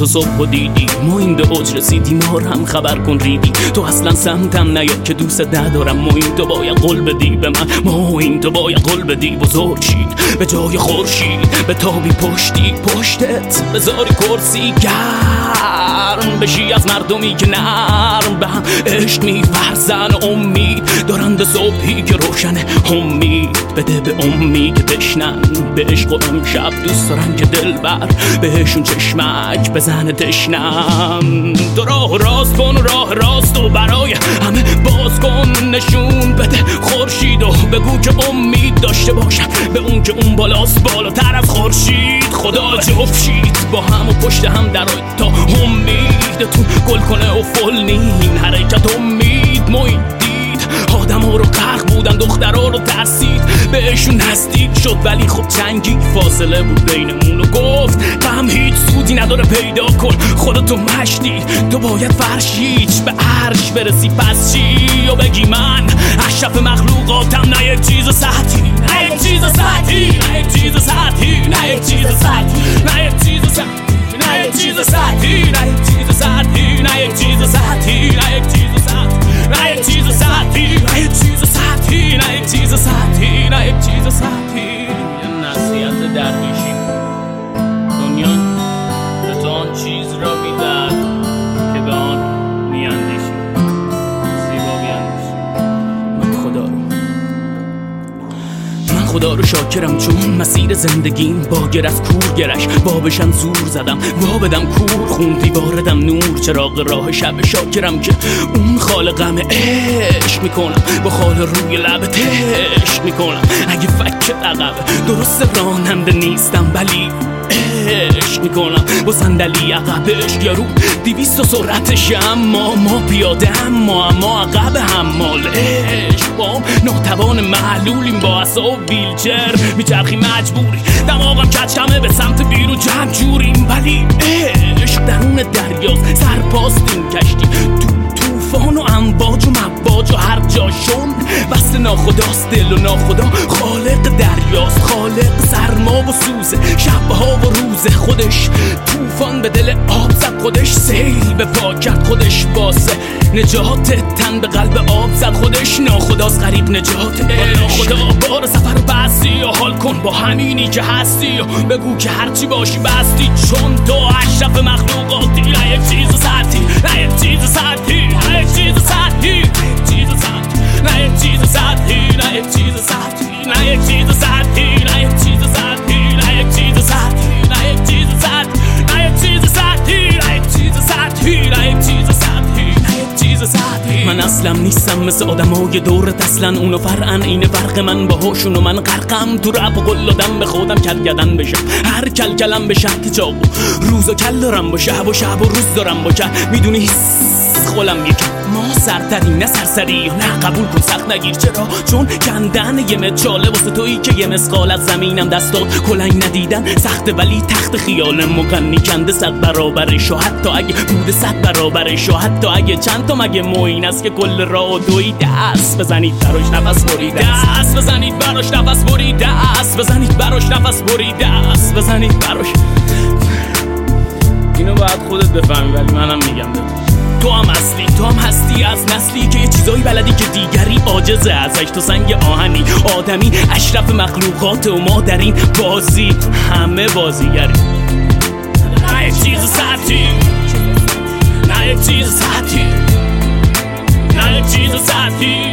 تو صبح دیدی ما این به اوج رسیدی، ما هم خبر کن ریدی. تو اصلا سمتم نیا که دوست ندارم، ما این تو باید قول بدی به من، ما این تو باید قول بدی. بزرگ شی به جای خورشید، به تابی پشتت بذاری کرسی گرم بشی از مردمی که نرم به هم عشق می‌ورزن. امید دارند صبحی که روشنه، امید بده به امید که تشنن به عشق و امشب دوست دارن که دلبر بهشون چشمک بزنه تشنم. تو راه راست کن، راه راست و برای همه باز کن، نشون بده خورشید و بگو که امید داشته باشن به اون که اون بالاست بالاتر از خورشید. خدا جفت شید با هم و پشت هم درای تا امیدتون گل کنه و فل نین حرکت. امید محیط دید آدم ها رو غرق بودن، دخترها رو ترسید بهشون نزدیک شد ولی خب چنگی فاصله بود بینمون و گفت غم هیچ سودی نداره پیدا کن خودتو مشتی. تو باید فرشیچ به عرش برسی پس چی و بگی من اشرف مخلوقاتم، نه یک چیز سطحی، نه یک چیز سطحی، نه یک چیز سطحی، نه یک چیز سطحی، نه یک چیز سطحی، نه یک چیز سطحی، نه یک چیز سطحی، نه یک چیز سطحی، نه یک چیز سطحی، نه یک چیز سطحی، نه یک چیز سطحی، نه یک چیز سطحی، نه یک چیز سطحی. یه نصیحت درویشی، دنیا به تو آن چیز را می‌دهد که به آن می‌اندیشی. زیبا بیندیشی. من خدا رو شاکرم چون مسیر زندگیم باگر از کور گرش بابشم زور زدم وابدم کور خوندی واردم نور چراغ راه شب. شاکرم که اون خالقم عشق میکنم با خال روی لب تشت میکنم. اگه فکر عقب درست راننده نیستم ولی عشق میکنم با صندلی عقبش یا رو 200 سرعتش، اما ما پیاده اما عقب حمال عشق بام ناتوان معلولیم با عصا ویلچر میچرخی مجبوری دماغم کچکمه به سمت بیرون جمع جوریم ولی عشق درون دریاست سرپاستیم کشتی طوفان و امواج و مواج و هر جاشون بست ناخداست دل و ناخدا خالق دریاست خالق سرما و سوزه شبها و روزه خودش طوفان به دل آب زد خودش سیل به پا کرد خودش واسه نجات تن به قلب آب زد خودش ناخداست غریق نجات ناخدا بار سفر و بستی و حال کن با همینی که هستی و بگو که هرچی باشی بستی چون تو اشرف مخلوقاتی. نه یک چیز سطحی، نه یک چیز سطحی، نه یک چیز سطحی، نه یک چیز سطحی، نه یک چیز سطحی، نه یک چیز سطحی، نه یک چیز سطحی، نه یک چیز سطحی، نه یک چیز سطحی، نه یک چیز سطحی، نه یک چیز سطحی، نه یک چیز سطحی، نه یک چیز سطحی. من اصلا نیستم مثل آدمای دورت اصلا اونو فرقن اینه فرق من باهاشون و من غرقم تو رپ و قل دادم به خودم کلگدن بشم هر کلکلم به شهر چاقو روز و کل دارم با شب و روز دارم با کل میدونی خولم یکی ما سرترین نه سرسری نه قبول کن سخت نگیر چرا چون کندن یه مچاله واسه تویی که یه مسقال از زمینم دستات کلنگ ندیدن سخته ولی تخت خیال مغنی کنده 100 برابرش و حتی اگه بوده 100 برابرش و حتی اگه چند تا مگه موین است که کل راه دوی دست بزنید براش نفس برید دست بزنید براش نفس برید دست بزنید براش نفس برید دست بزنید براش. اینو باید خودت بفهمی ولی منم میگم بده. تو هم اصلی تو هم هستی از نسلی که یه چیزایی بلدی که دیگری عاجزه ازش. تو سنگ آهنی آدمی اشرف مخلوقات و ما در این بازی همه بازیگری. نه یک چیز سطحی، نه یک چیز سطحی، نه یک چیز سطحی.